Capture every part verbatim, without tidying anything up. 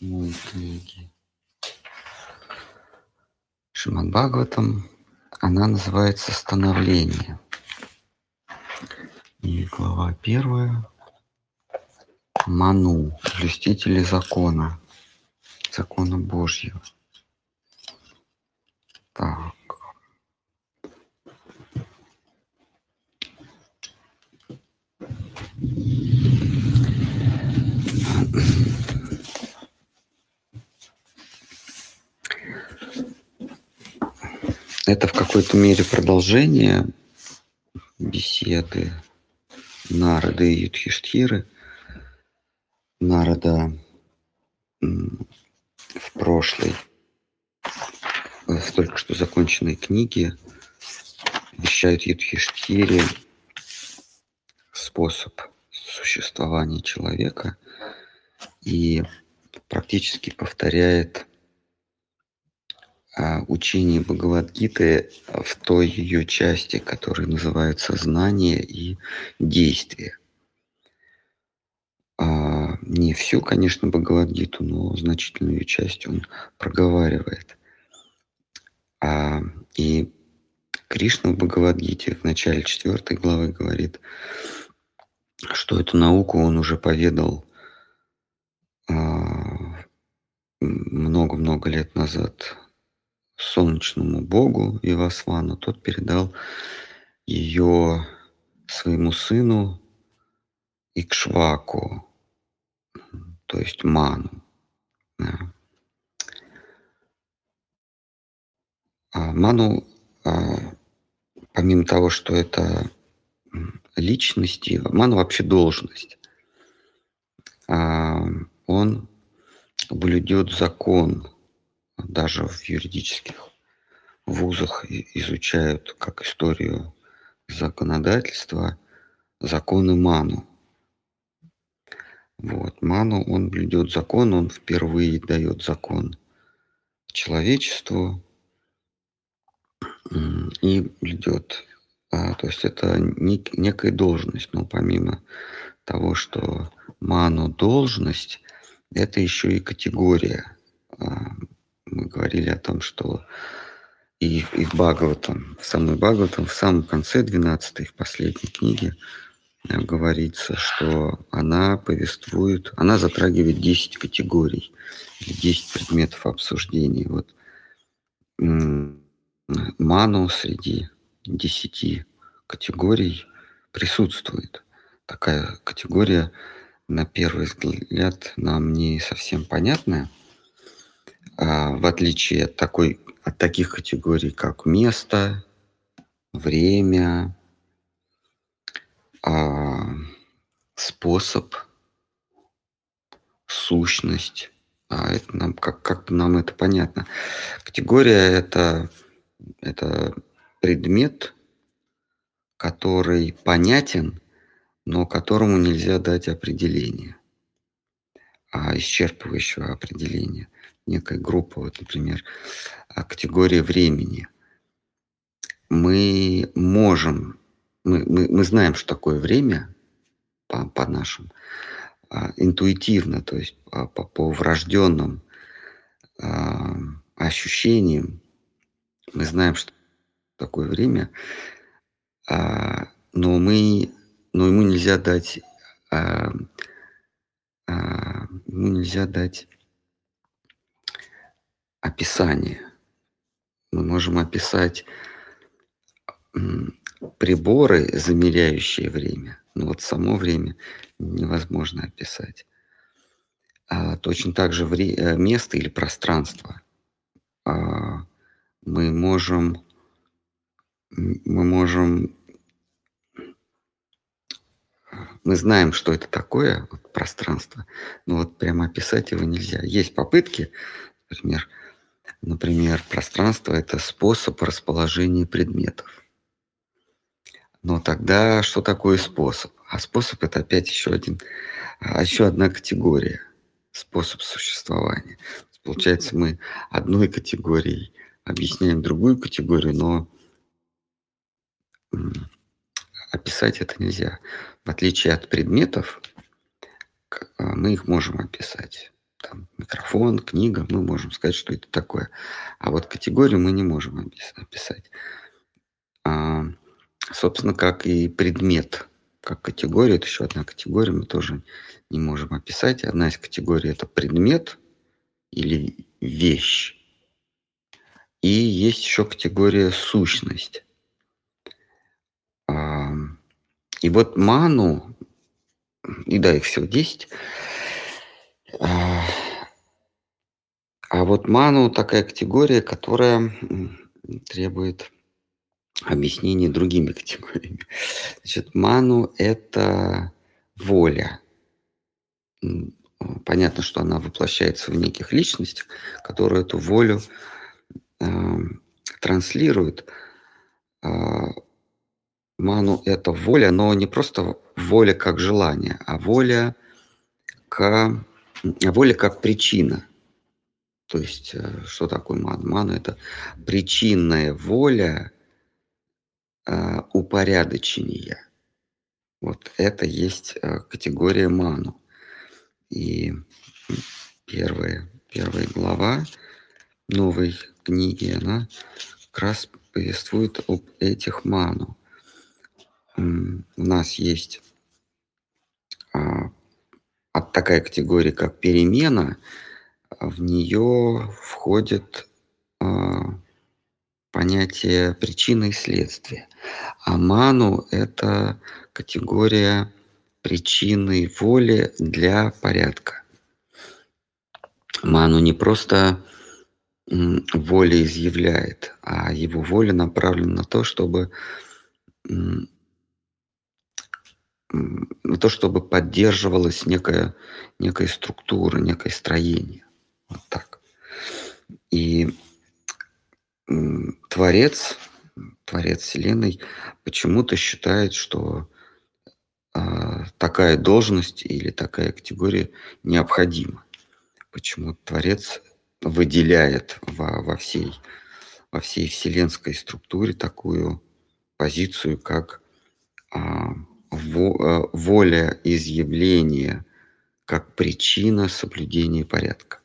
седьмой книги Шримад Бхагаватам. Она называется «Становление». И глава первая. Ману, блюстители закона, закона Божьего. Так. Это в какой-то мере продолжение беседы Нарады и Юдхиштхиры. Нарада в прошлой, в только что законченной книге вещает Юдхиштхире способ существования человека и практически повторяет учение Бхагавад-гиты в той ее части, которая называется «Знание и действие». А не всю, конечно, Бхагавад-гиту, но значительную ее часть он проговаривает. А, и Кришна в Бхагавад-гите в начале четвёртой главы говорит, что эту науку он уже поведал много-много лет назад солнечному богу Вивасвану. Тот передал ее своему сыну Икшваку, то есть Ману. Да. А Ману, а, помимо того, что это личности, Ману вообще должность. А, он блюдет закон. Даже в юридических вузах изучают как историю законодательства законы Ману. Вот. Ману, он блюдет закон, он впервые дает закон человечеству и блюдет. А, то есть это нек- некая должность, но помимо того, что Ману должность, это еще и категория. А, мы говорили о том, что и, и в Бхагаватам, в самой Бхагаватам, в самом конце двенадцатой, в последней книге, говорится, что она повествует, она затрагивает десять категорий, десять предметов обсуждения. Вот Ману среди десяти категорий присутствует. Такая категория, на первый взгляд, нам не совсем понятная, а в отличие от такой, от таких категорий, как место, время, а, способ, сущность. А это нам как как нам это понятно. Категория это это предмет, который понятен, но которому нельзя дать определение, а исчерпывающего определения. Некая группа, вот, например, категория времени. Мы можем, мы, мы, мы знаем, что такое время по, по нашим а, интуитивно, то есть по, по, по врожденным а, ощущениям. Мы знаем, что такое время, а, но мы, но ему нельзя дать, а, а, ему нельзя дать описание. Мы можем описать приборы, замеряющие время, но вот само время невозможно описать. А точно так же вре- место или пространство. А мы можем, мы можем, мы знаем, что это такое, вот пространство, но вот прямо описать его нельзя. Есть попытки, например, например, пространство – это способ расположения предметов. Но тогда что такое способ? А способ – это опять еще один, еще одна категория – способ существования. Получается, мы одной категорией объясняем другую категорию, но описать это нельзя. В отличие от предметов, мы их можем описать. там микрофон, книга, мы можем сказать, что это такое. А вот категорию мы не можем опис описать. А, собственно, как и предмет, как категория, это еще одна категория, мы тоже не можем описать. Одна из категорий- это предмет или вещь. И есть еще категория сущность. Ам, и вот ману, и да, их всего десять. А, а вот ману такая категория, которая м, требует объяснения другими категориями. Значит, ману- это воля. М, а, понятно, что она воплощается в неких личностях, которые эту волю, ам, транслируют. А, ману- это воля, но не просто воля как желание, а воля ка м, воля как причина. То есть, э, что такое мана? Мана- это причинная воля а, упорядочения. Вот это есть, э, категория ману. И, м, первая первая глава новой книги, она как раз повествует об этих ману. М, у нас есть а, а такая категория, как перемена. А, в неё входит, а, понятие причины и следствия. А ману- это категория причинной воли для порядка. Ману не просто, м, волеизъявляет, а его воля направлена на то, чтобы, м м, на то, чтобы поддерживалась некая некая структура, некое строение. Вот так. И м, Творец, м, Творец Вселенной почему-то считает, что, а, такая должность или такая категория необходима. Почему Творец выделяет во во всей во всей вселенской структуре такую позицию, как, а, во э, волеизъявление как причина соблюдения порядка.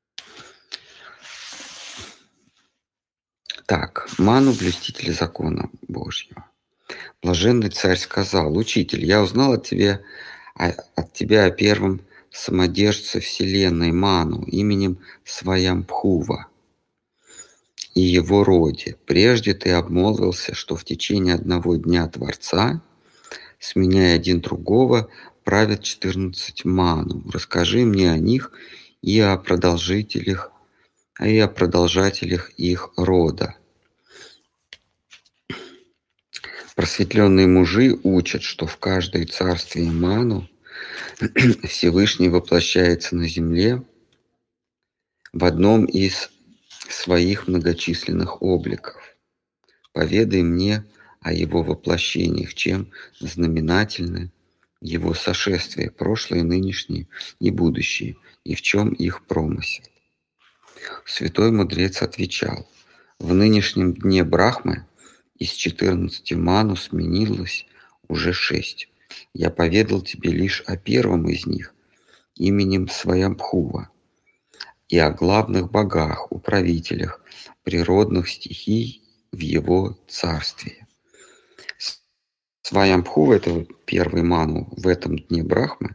Так, ману блюстителя закона Божьего. Блаженный царь сказал: "Учитель, я узнал от тебя а, от тебя о первом самодержце вселенной Ману именем Сваямбхува и его роде. Прежде ты обмолвился, что в течение одного дня Творца, сменяя один другого, правят четырнадцать Ману. Расскажи мне о них и о продолжителях, и о продолжателях их рода". Просветленные мужи учат, что в каждой царстве Ману Всевышний воплощается на земле в одном из своих многочисленных обликов. Поведай мне о его воплощениях, чем знаменательны его сошествия, прошлые, нынешние и будущие, и в чем их промысел. Святой мудрец отвечал: в нынешнем дне Брахмы из четырнадцати ману сменилось уже шесть. Я поведал тебе лишь о первом из них, именем Сваямбхува, и о главных богах, управителях природных стихий в его царстве. Сваямбхува- это вот первый ману в этом дне Брахмы.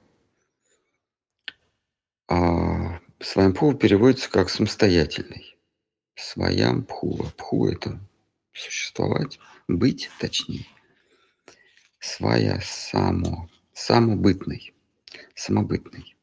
А, Сваямбхува переводится как самостоятельный. Сваямбхува. Бху- это существовать, быть, точнее. Свая- само, самобытный, самобытный.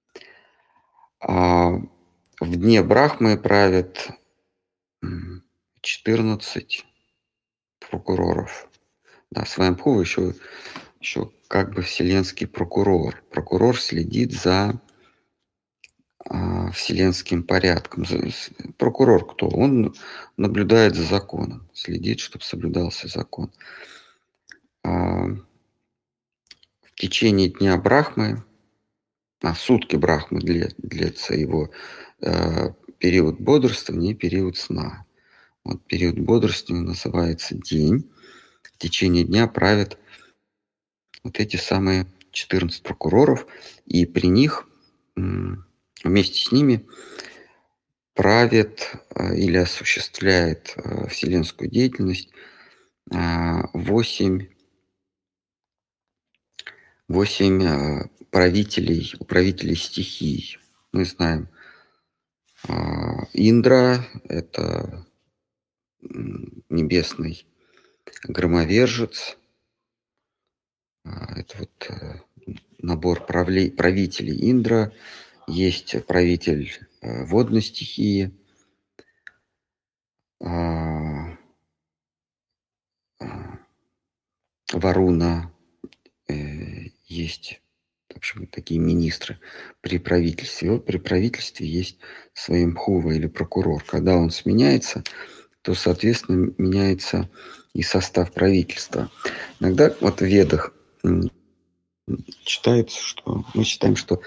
А в дне Брахмы правят м, четырнадцать прокуроров. Да, Сваямбхува еще, еще как бы вселенский прокурор. Прокурор следит за а, вселенским порядком. За- с- Прокурор кто? Он наблюдает за законом, следит, чтобы соблюдался закон. А в течение дня Брахмы, а сутки Брахмы для- длится его э, период бодрствования и период сна. Вот период бодрствования называется день. В течение дня правят вот эти самые четырнадцать прокуроров, и при них м, Вместе с ними правит э, или осуществляет э, вселенскую деятельность а, восемь, восемь э, правителей, управителей стихий. Мы знаем, а, Индра — это м, небесный громовержец. А, Это вот э, набор правлей, правителей Индра. Есть правитель э, водной стихии, а, а, Варуна, э, есть, в общем, такие министры при правительстве. И вот при правительстве есть Сваямбхува или прокурор. Когда он сменяется, то, соответственно, меняется и состав правительства. Иногда вот в Ведах м, читается, что мы считаем, что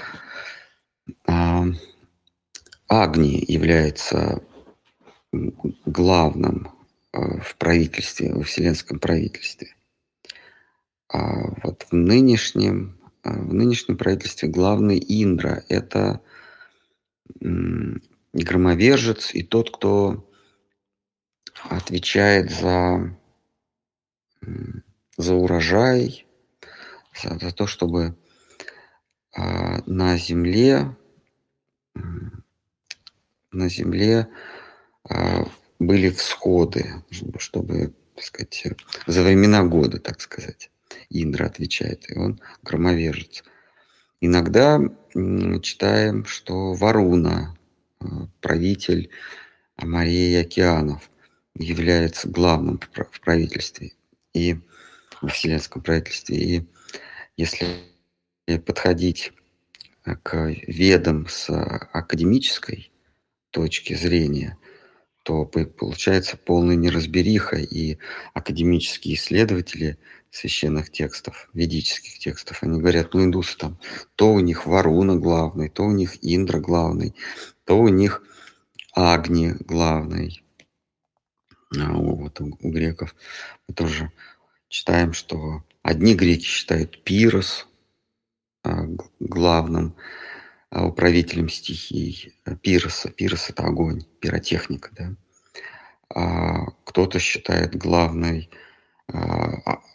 а, Агни является м, главным э, в правительстве, во вселенском правительстве. А вот в нынешнем, а, в нынешнем правительстве главный Индра — это м, громовержец и тот, кто отвечает за, м, за урожай, за, за то, чтобы а, на земле, м, на земле а, были всходы, чтобы, чтобы, так сказать, за времена года, так сказать. Индра отвечает, и он громовержец. Иногда м, читаем, что Варуна, э, правитель морей и океанов, является главным в пра- в правительстве и во вселенском правительстве. И если подходить э, к ведам с э, академической точки зрения, то по- получается полная неразбериха, и академические исследователи священных текстов, ведических текстов, они говорят, ну, индусы там, то у них Варуна главный, то у них Индра главный, то у них Агни главный. А у, вот у, у греков мы тоже читаем, что одни греки считают Пирос а, г- главным а, управителем стихий. а, Пироса. Пирос — это огонь, пиротехника, да. А кто-то считает главной а, а,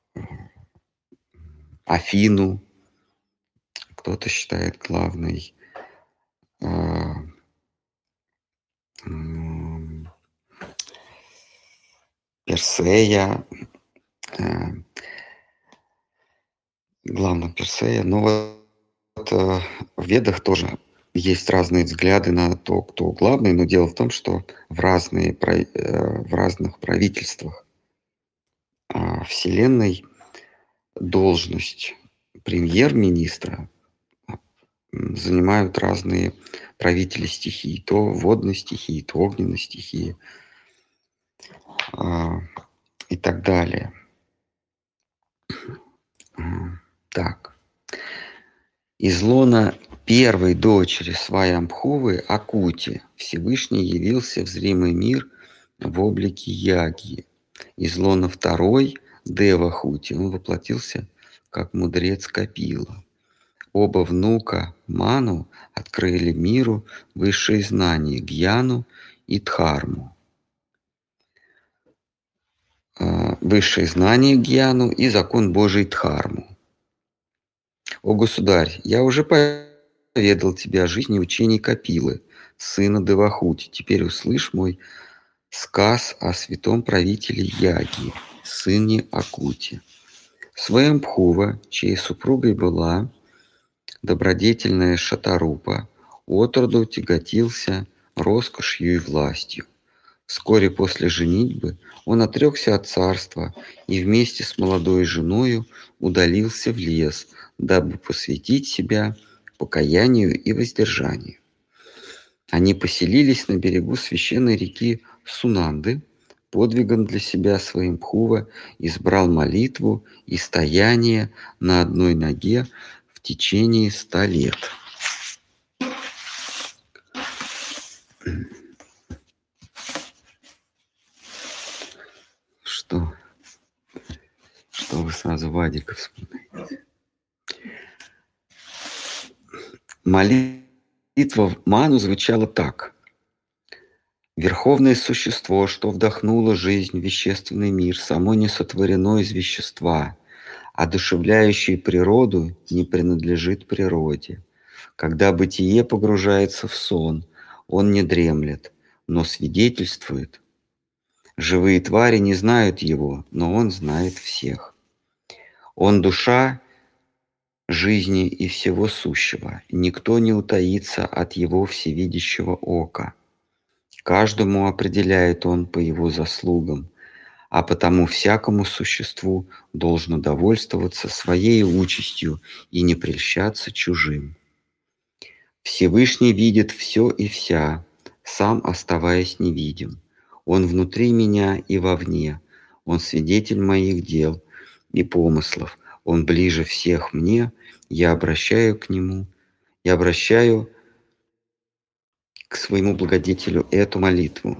Афину, кто-то считает главной а, м, Персея, э, главным Персея. Но вот э, в Ведах тоже есть разные взгляды на то, кто главный, но дело в том, что в, разные, прав- э, в разных правительствах а, Вселенной должность премьер-министра м, занимают разные правители стихий, то водной стихии, то огненной стихии а, и так далее. М, Так. Из лона первой дочери Сваямбхувы Акути Всевышний явился в зримый мир в облике Яги. Из лона второй Девахути он воплотился как мудрец Капила. Оба внука Ману открыли миру высшие знания Гьяну и Дхарму. А, Высшие знания Гьяну и закон Божий Дхарму. О, государь, я уже поведал тебе о жизни учений Капилы, сына Девахути. Теперь услышь мой сказ о святом правителе Яги, сыне Акути. Сваямбхува, чьей супругой была добродетельная Шатарупа, отроду тяготился роскошью и властью. Вскоре после женитьбы он отрекся от царства и вместе с молодой женою удалился в лес, дабы посвятить себя покаянию и воздержанию. Они поселились на берегу священной реки Сунанды. Подвигом для себя Сваямбхува избрал молитву и стояние на одной ноге в течение ста лет. Что? Что вы сразу Вадика вспоминаете? Молитва Молитва в ману звучала так: «Верховное существо, что вдохнуло жизнь в вещественный мир, само не сотворено из вещества, одушевляющее природу не принадлежит природе. Когда бытие погружается в сон, он не дремлет, но свидетельствует. Живые твари не знают его, но он знает всех. Он душа жизни и всего сущего. Никто не утаится от его всевидящего ока. Каждому определяет он по его заслугам, а потому всякому существу должно довольствоваться своей участью и не прельщаться чужим. Всевышний видит все и вся, сам оставаясь невидим. Он внутри меня и вовне. Он свидетель моих дел и помыслов. Он ближе всех мне. Я обращаю к нему, я обращаю к своему благодетелю эту молитву.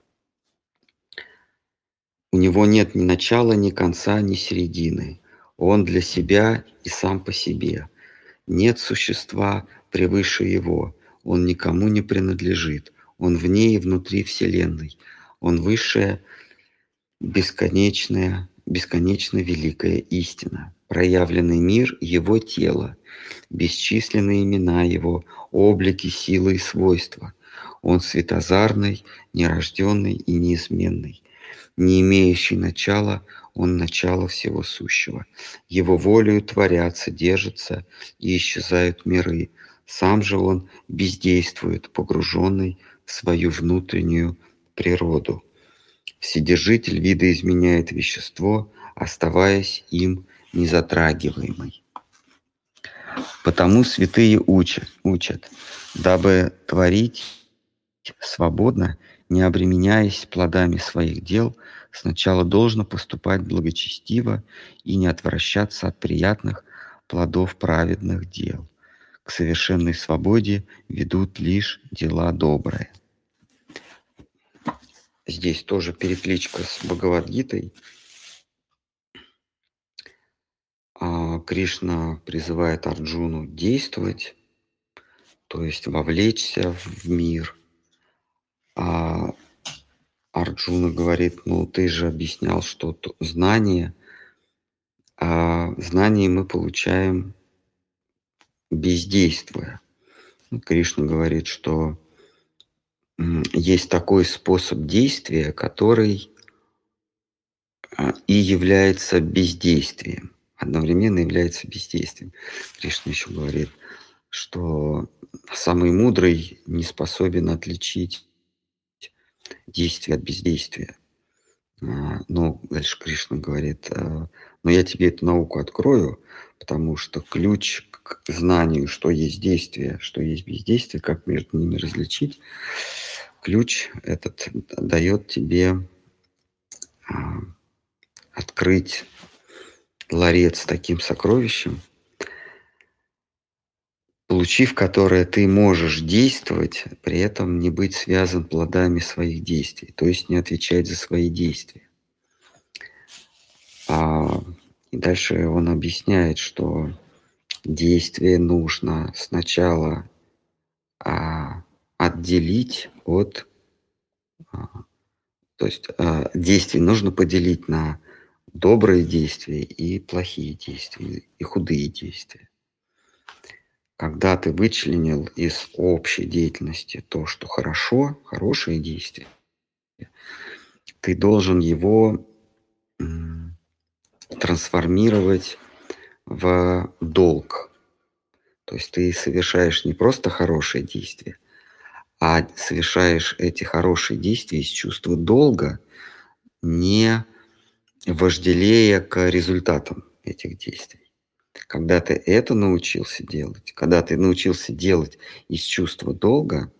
У него нет ни начала, ни конца, ни середины. Он для себя и сам по себе. Нет существа превыше его. Он никому не принадлежит. Он вне и внутри Вселенной. Он высшая, бесконечная, бесконечно великая истина. Проявленный мир — его тело, бесчисленные имена его, облики, силы и свойства. Он светозарный, нерожденный и неизменный. Не имеющий начала, он начало всего сущего. Его волею творятся, держатся и исчезают миры. Сам же он бездействует, погруженный в свою внутреннюю природу. Вседержитель видоизменяет вещество, оставаясь им незатрагиваемой. Потому святые учат, учат, дабы творить свободно, не обременяясь плодами своих дел, сначала должно поступать благочестиво и не отвращаться от приятных плодов праведных дел. К совершенной свободе ведут лишь дела добрые. Здесь тоже перекличка с Бхагавад-гитой. Кришна призывает Арджуну действовать, то есть вовлечься в мир. А Арджуна говорит: ну ты же объяснял, что знание, а знание мы получаем бездействуя. Кришна говорит, что есть такой способ действия, который и является бездействием, одновременно является бездействием. Кришна еще говорит, что самый мудрый не способен отличить действие от бездействия. Но дальше Кришна говорит: но я тебе эту науку открою, потому что ключ к знанию, что есть действие, что есть бездействие, как между ними различить, ключ этот дает тебе открыть ларец с таким сокровищем, получив которое, ты можешь действовать, при этом не быть связан плодами своих действий, то есть не отвечать за свои действия. А, и дальше он объясняет, что действие нужно сначала а, отделить от... А, то есть а, действие нужно поделить на добрые действия и плохие действия, и худые действия. Когда ты вычленил из общей деятельности то, что хорошо, хорошее действие, ты должен его м, трансформировать в долг. То есть ты совершаешь не просто хорошие действия, а совершаешь эти хорошие действия из чувства долга, не вожделея к результатам этих действий. Когда ты это научился делать, когда ты научился делать из чувства долга,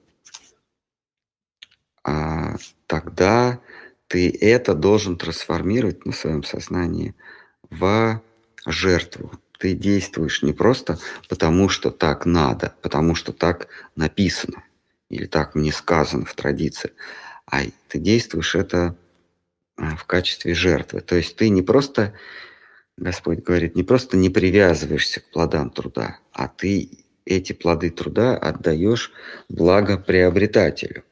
а, тогда ты это должен трансформировать на своем сознании в жертву. Ты действуешь не просто потому, что так надо, потому что так написано или так мне сказано в традиции, а ты действуешь это в качестве жертвы. То есть ты не просто, Господь говорит, не просто не привязываешься к плодам труда, а ты эти плоды труда отдаешь благоприобретателю.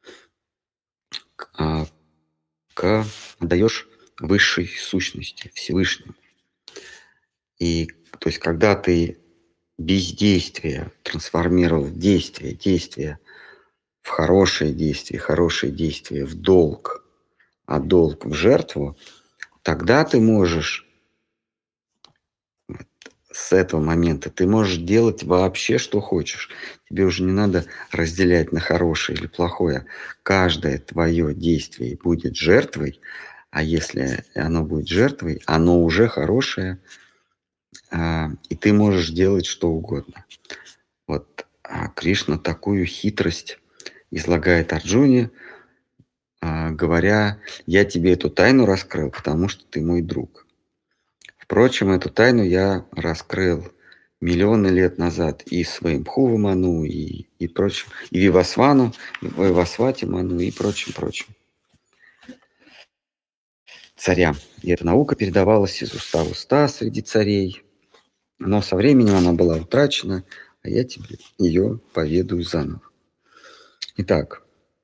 К а, к отдаешь высшей сущности, Всевышнему. И, то есть, когда ты бездействие трансформировал в действие, действие в хорошее действие, хорошее действие в долг, а долг в жертву, тогда ты можешь вот с этого момента ты можешь делать вообще, что хочешь. Тебе уже не надо разделять на хорошее или плохое. Каждое твое действие будет жертвой, а если оно будет жертвой, оно уже хорошее, а, и ты можешь делать что угодно. Вот, а, Кришна такую хитрость излагает Арджуне, а, говоря: "Я тебе эту тайну раскрыл, потому что ты мой друг. Впрочем, эту тайну я раскрыл миллионы лет назад и Сваямбхува Ману, и, и прочим, и Вивасвану, и Вайвасвати Ману, и прочим, прочим царям. И эта наука передавалась из уста в уста среди царей, но со временем она была утрачена, а я тебе ее поведаю заново". Итак,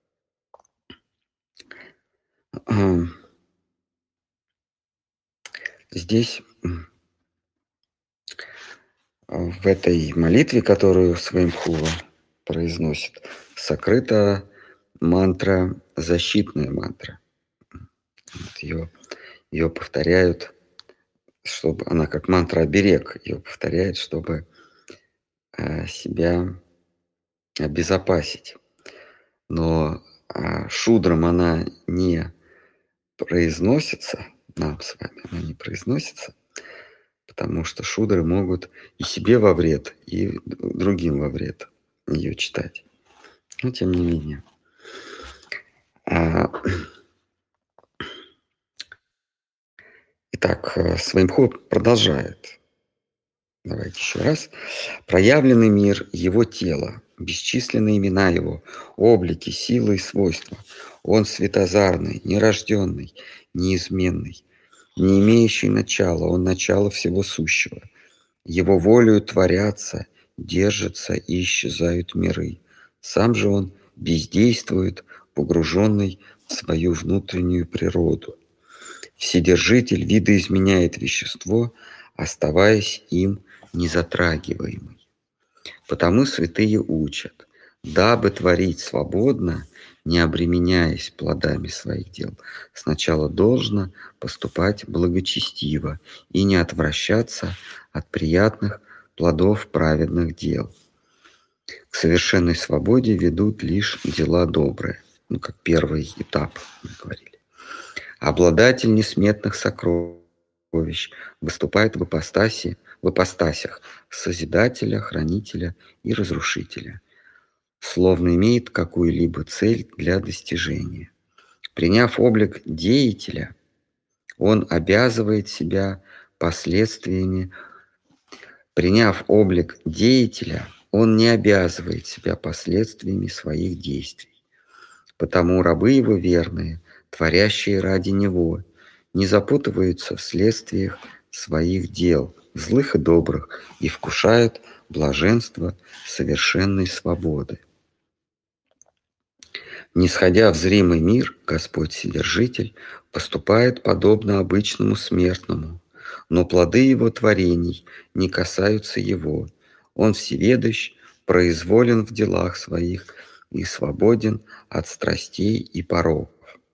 здесь в этой молитве, которую Сваямбхува произносит, сокрыта мантра, защитная мантра. Вот ее, ее повторяют, чтобы она как мантра-оберег, ее повторяет, чтобы э, себя обезопасить. Но э, шудрам она не произносится, нам с вами она не произносится, потому что шудры могут и себе во вред, и другим во вред ее читать. Но тем не менее. А, Итак, Сваямбхува продолжает. Давайте еще раз. Проявленный мир его тела, бесчисленные имена его, облики, силы и свойства. Он светозарный, нерожденный, неизменный, не имеющий начала, он начало всего сущего. Его волею творятся, держатся и исчезают миры. Сам же он бездействует, погруженный в свою внутреннюю природу. Вседержитель видоизменяет вещество, оставаясь им незатрагиваемый. Потому святые учат, дабы творить свободно, не обременяясь плодами своих дел, сначала должно поступать благочестиво и не отвращаться от приятных плодов праведных дел. К совершенной свободе ведут лишь дела добрые, ну, как первый этап, мы говорили. Обладатель несметных сокровищ выступает в ипостаси, в ипостасях Созидателя, Хранителя и Разрушителя, словно имеет какую-либо цель для достижения. Приняв облик деятеля, он обязывает себя последствиями. Приняв облик деятеля, он не обязывает себя последствиями своих действий. Потому рабы его верные, творящие ради него, не запутываются в следствиях своих дел, злых и добрых, и вкушают блаженство совершенной свободы. Нисходя в зримый мир, Господь Вседержитель поступает подобно обычному смертному, но плоды его творений не касаются его. Он всеведущ, произволен в делах своих и свободен от страстей и пороков.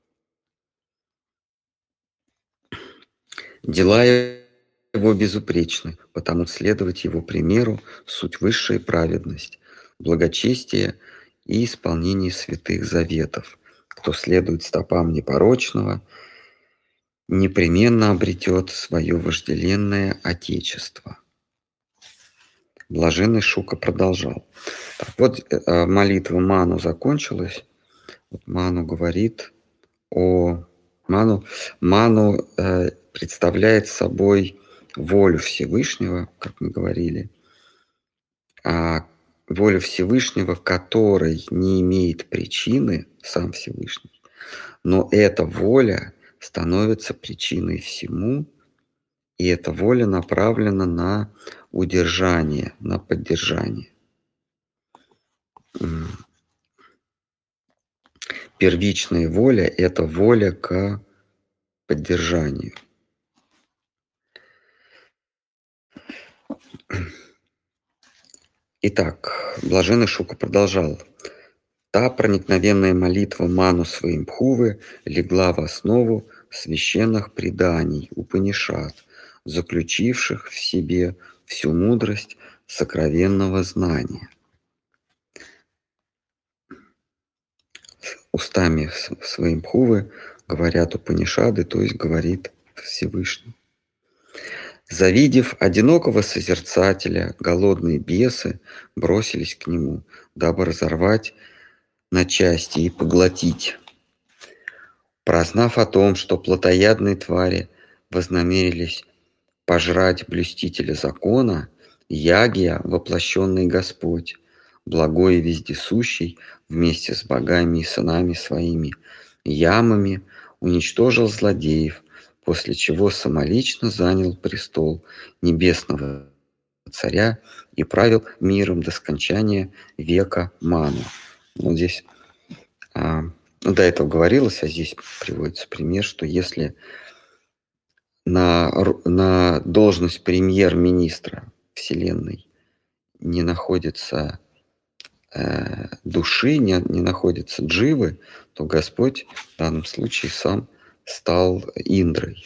Дела его безупречны, потому следовать его примеру суть высшая праведность, благочестие и исполнение святых заветов. Кто следует стопам непорочного, непременно обретет свое вожделенное отечество. Блаженный Шука продолжал. Так, вот э, молитва Ману закончилась. Вот Ману говорит о Ману. Ману э, представляет собой волю Всевышнего, как мы говорили, а воля Всевышнего, которой не имеет причины сам Всевышний, но эта воля становится причиной всему, и эта воля направлена на удержание, на поддержание. Первичная воля — это воля к поддержанию. Итак, блаженный Шука продолжал: «Та проникновенная молитва Ману Сваямбхувы легла в основу священных преданий Упанишад, заключивших в себе всю мудрость сокровенного знания». Устами Сваямбхувы говорят Упанишады, то есть говорит Всевышний. Завидев одинокого созерцателя, голодные бесы бросились к нему, дабы разорвать на части и поглотить. Прознав о том, что плотоядные твари вознамерились пожрать блюстителя закона, Ягья, воплощенный Господь, благой и вездесущий, вместе с богами и сынами своими, ямами, уничтожил злодеев, после чего самолично занял престол небесного царя и правил миром до скончания века Ману. Вот здесь а, ну, до этого говорилось, а здесь приводится пример, что если на, на должность премьер-министра Вселенной не находится э, души, не, не находится дживы, то Господь в данном случае сам стал Индрой.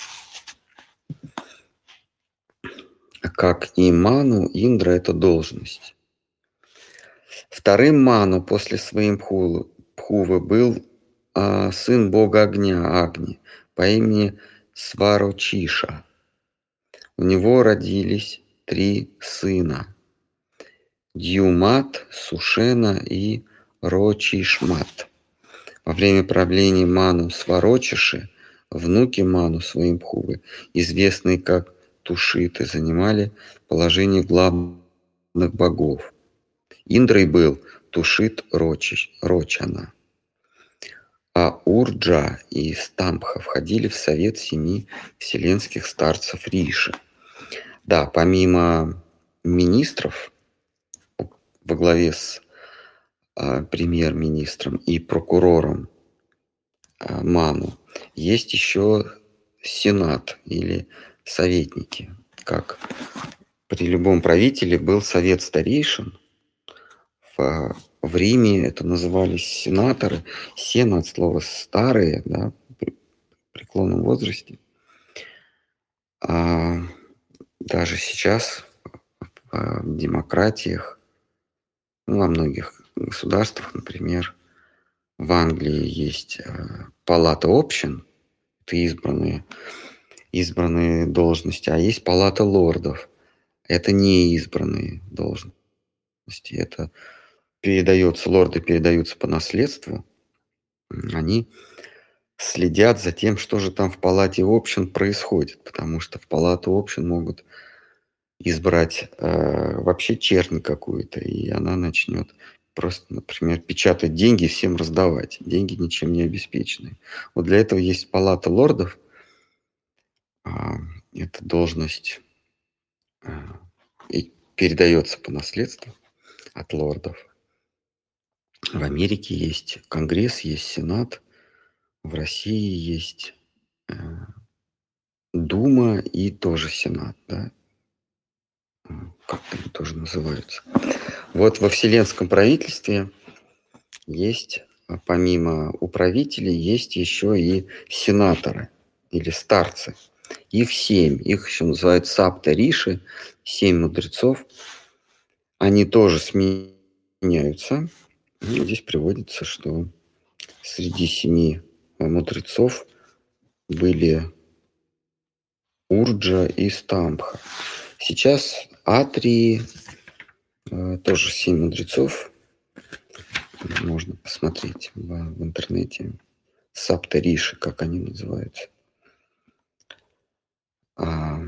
Как и Ману, Индра — это должность. Вторым Ману после Сваямбхувы был а, сын бога огня Агни по имени Сварочиша. У него родились три сына: Дьюмат, Сушена и Рочишмат. Во время правления Ману Сварочиши внуки Ману Сваямбхувы, известные как Тушиты, занимали положение главных богов. Индрой был Тушит Рочиш, Рочана, а Урджа и Стамбха входили в совет семи вселенских старцев Риши. Да, помимо министров во главе с а, премьер-министром и прокурором а, Ману, есть еще сенат или советники. Как при любом правителе был совет старейшин. В, в Риме это назывались сенаторы. Сена от слова старые, да, при преклонном возрасте. А даже сейчас в демократиях, ну, во многих государствах, например, в Англии есть палата общин, это избранные, избранные должности, а есть палата лордов, это не избранные должности, это передается, лорды передаются по наследству, они следят за тем, что же там в палате общин происходит, потому что в палату общин могут избрать э, вообще чернь какую-то, и она начнет просто, например, печатать деньги, всем раздавать. Деньги ничем не обеспечены. Вот для этого есть палата лордов. А, эта должность а, и передается по наследству от лордов. В Америке есть Конгресс, есть Сенат. В России есть э, Дума и тоже Сенат, да? Как-то они тоже называются. Вот во вселенском правительстве есть, помимо управителей, есть еще и сенаторы или старцы. Их семь. Их еще называют сапта-риши, семь мудрецов. Они тоже сменяются. И здесь приводится, что среди семи мудрецов были Урджа и Стамбха. Сейчас Атрии, тоже семь мудрецов. Можно посмотреть в, в интернете. Сапта-риши, как они называются. А...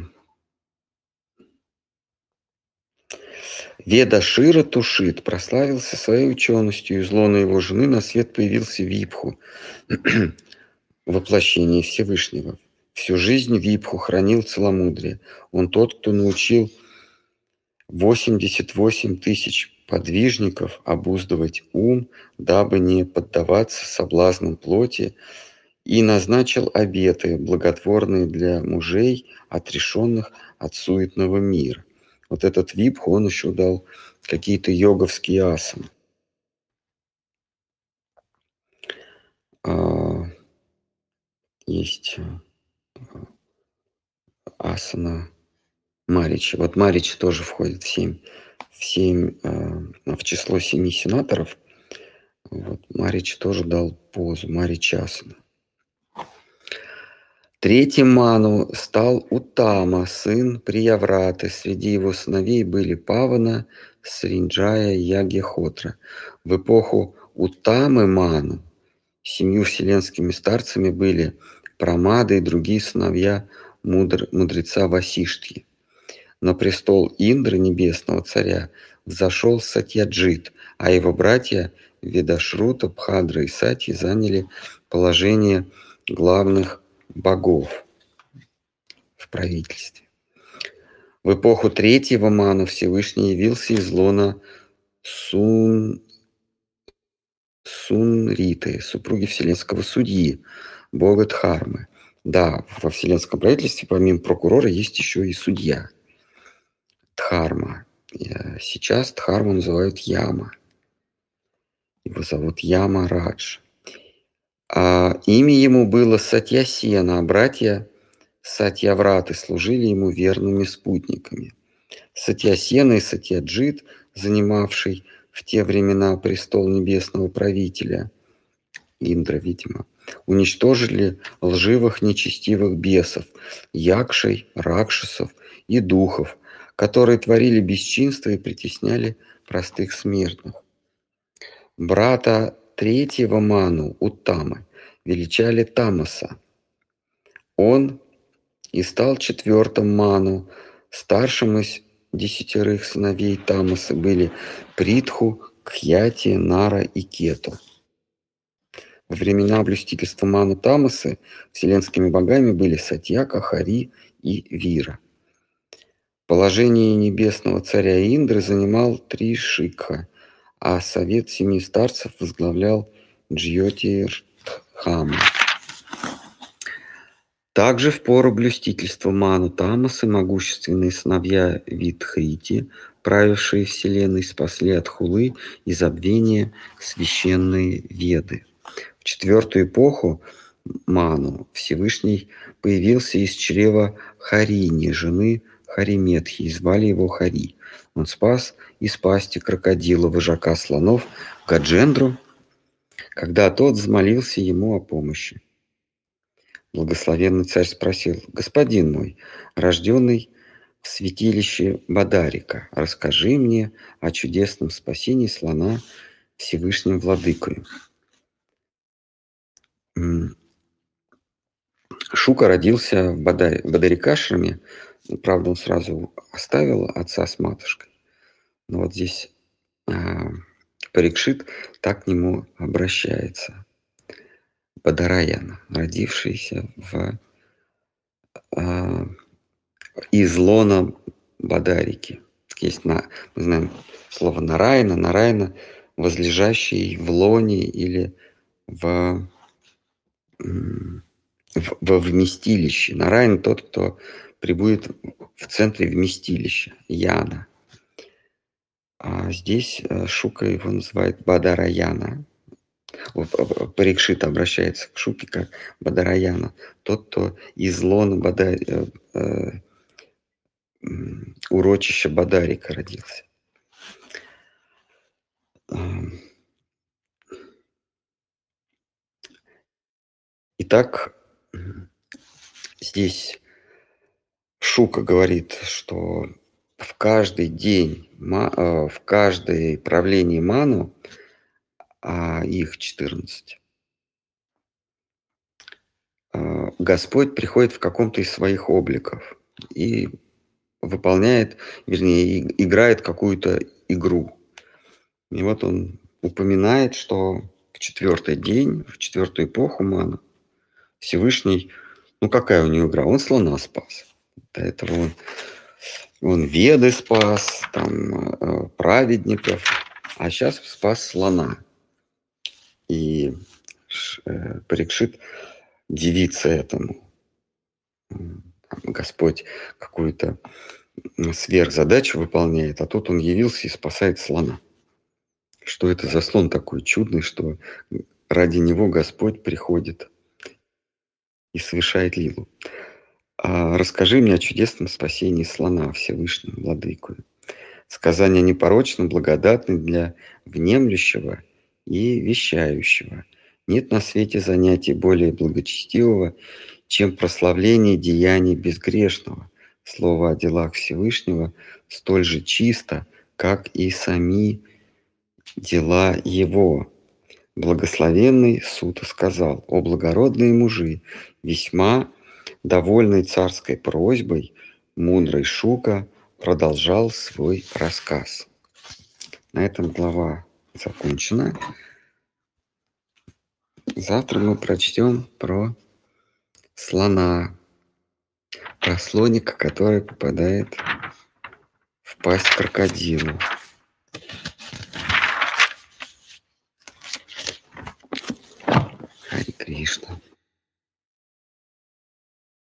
Веда Шира Тушит прославился своей ученостью, из лона его жены на свет появился Випху, воплощение Всевышнего. Всю жизнь Випху хранил целомудрие. Он тот, кто научил восемьдесят восемь тысяч подвижников обуздывать ум, дабы не поддаваться соблазнам плоти, и назначил обеты, благотворные для мужей, отрешенных от суетного мира. Вот этот Випху, он еще дал какие-то йоговские асаны. А, есть асана Маричи. Вот Маричи тоже входит в семь, в семь, в число семи сенаторов. Вот Маричи тоже дал позу, Маричасана. Третьим ману стал Утама, сын Приявраты. Среди его сыновей были Павана, Сринджая и Ягьяхотра. В эпоху Утамы ману семью вселенскими старцами были Прамада и другие сыновья мудр, мудреца Васиштхи. На престол Индры, небесного царя, взошел Сатьяджит, а его братья Ведашрута, Бхадра и Сати заняли положение главных богов в правительстве. В эпоху третьего ману Всевышний явился из лона Сун... Сунриты, супруги вселенского судьи, бога Дхармы. Да, во вселенском правительстве помимо прокурора есть еще и судья. Дхарма. Сейчас Дхарму называют Яма. Его зовут Яма Радж. А имя ему было Сатьясена, а братья Сатьявраты служили ему верными спутниками. Сатьясена и Сатьяджит, занимавший в те времена престол небесного правителя, Индра, видимо, уничтожили лживых нечестивых бесов, якшей, ракшасов и духов, которые творили бесчинство и притесняли простых смертных. Брата третьего ману, Уттамы, величали Тамаса. Он и стал четвертым ману. Старшим из десятерых сыновей Тамаса были Притху, Кхьяти, Нара и Кету. Во времена блюстительства ману Тамасы вселенскими богами были Сатьяка, Хари и Вира. Положение небесного царя Индры занимал Тришикха, а совет семи старцев возглавлял Джьотирдхама. Также в пору блюстительства ману Тамасы могущественные сыновья Видхрити, правившие вселенной, спасли от хулы и забвения священные Веды. В четвертую эпоху ману Всевышний появился из чрева Харини, жены Хариметхи, и звали его Хари. Он спас из пасти крокодила вожака слонов Гаджендру, когда тот взмолился ему о помощи. Благословенный царь спросил: «Господин мой, рожденный в святилище Бадарика, расскажи мне о чудесном спасении слона Всевышним владыкою». Шука родился в Бадари, Бадарикашраме. Правда, он сразу оставил отца с матушкой. Но вот здесь а, Парикшит так к нему обращается. Бадараяна, родившийся в, а, из лона Бадарики. Есть, на, мы знаем слово Нараяна. Нараяна, возлежащий в лоне или в, в, во вместилище. Нараян тот, кто прибудет в центре вместилища, Яна. А здесь Шука его называет Бадараяна. Парикшит обращается к Шуке как Бадараяна, тот, кто из лона Бада... э, э, урочища Бадарика родился. Итак, здесь Шука говорит, что в каждый день, в каждое правление ману, а их четырнадцать, Господь приходит в каком-то из своих обликов и выполняет, вернее, играет какую-то игру. И вот он упоминает, что в четвертый день, в четвертую эпоху ману, Всевышний, ну какая у него игра? Он слона спас. До этого он Он Веды спас, там, э, праведников, а сейчас спас слона. И ш э, Парикшит дивится этому. М, Господь какую-то, м, сверхзадачу выполняет, а тут он явился и спасает слона. Что это за слон такой чудный, что, м, ради него Господь приходит и совершает лилу. А расскажи мне о чудесном спасении слона, Всевышним Владыкою. Сказания непорочны, благодатны для внемлющего и вещающего. Нет на свете занятия более благочестивого, чем прославление деяний безгрешного. Слово о делах Всевышнего столь же чисто, как и сами дела Его. Благословенный суд сказал: «О благородные мужи, весьма довольный царской просьбой, мудрый Шука продолжал свой рассказ». На этом глава закончена. Завтра мы прочтем про слона, про слоника, который попадает в пасть крокодилу. Харе Кришна.